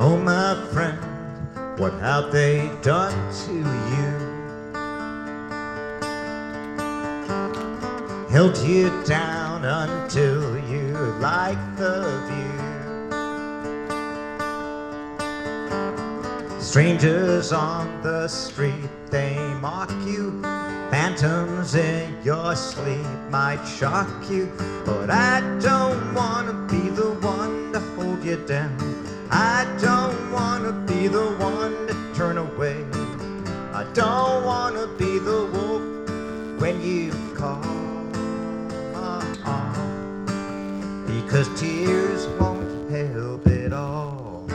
Oh, my friend, what have they done to you? Held you down until you liked the view. Strangers on the street, they mock you. Phantoms in your sleep might shock you. But I don't want to be the one to hold you down. I don't want to be the one to turn away. I don't want to be the wolf when you call. Because tears won't help at all.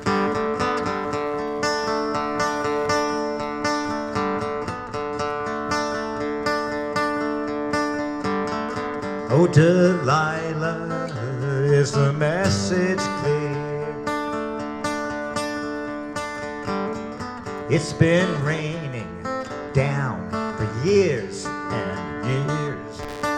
Oh, Delilah, is the message clear? It's been raining down for years and years.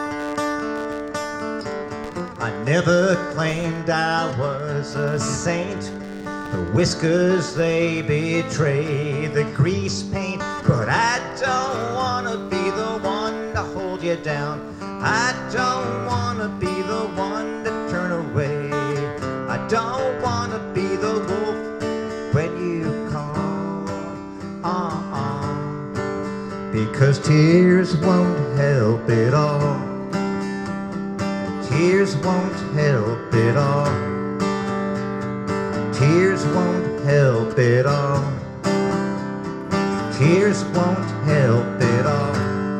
I never claimed I was a saint. The whiskers, they betray the grease paint. But I don't want to be the one to hold you down. I don't want to be the one to turn away. I don't want to be the wolf when you call. Because tears won't help at all. Tears won't help at all. Tears won't help at all. Tears won't help at all.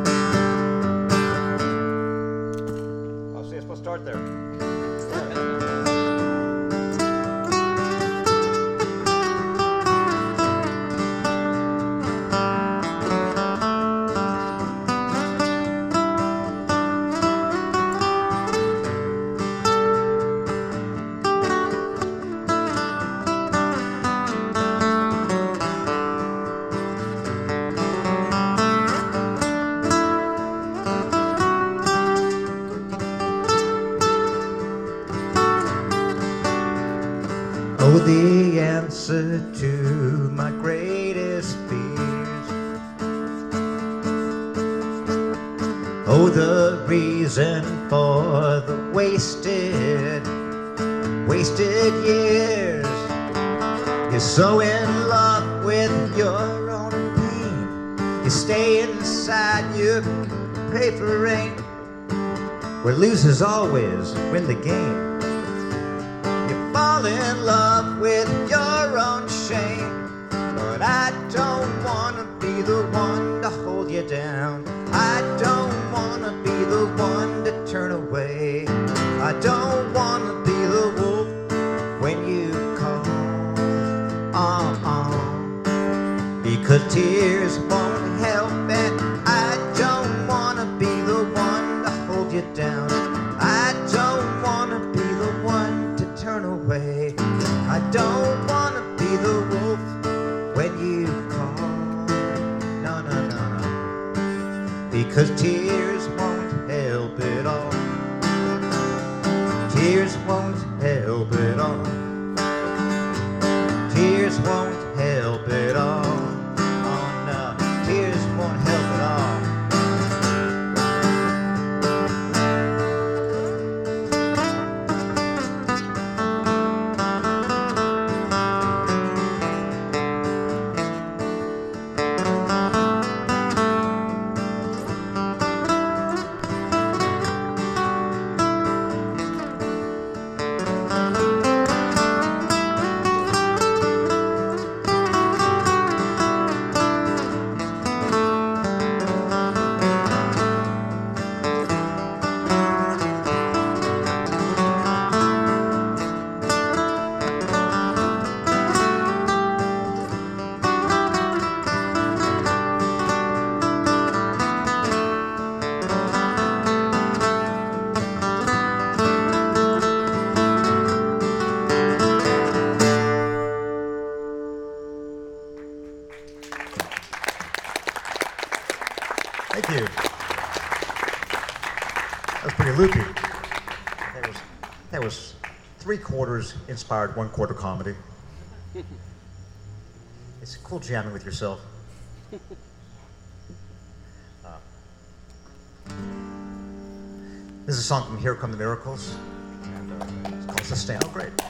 Oh, see, I'm supposed to start there. Oh, the answer to my greatest fears. Oh, the reason for the wasted years. You're so in love with your own pain. You stay inside, you pray for rain. Where losers always win the game. Fall in love with your own shame. But I don't want to be the one to hold you down. I don't want to be the one to turn away. I don't want to be the wolf when you call. Because tears won't help and I don't want to be the one to hold you down. I don't want to be the one to turn away. I don't want to be the wolf when you call. No, no, no, no. Because tears won't help at all. Tears won't help at all. Tears won't help at all. Oh no, tears won't help at all. Thank you. That was pretty loopy. That was 3/4 inspired, 1/4 comedy. It's cool jamming with yourself. This is a song from Here Come the Miracles, and it's called Sustain. Oh, great.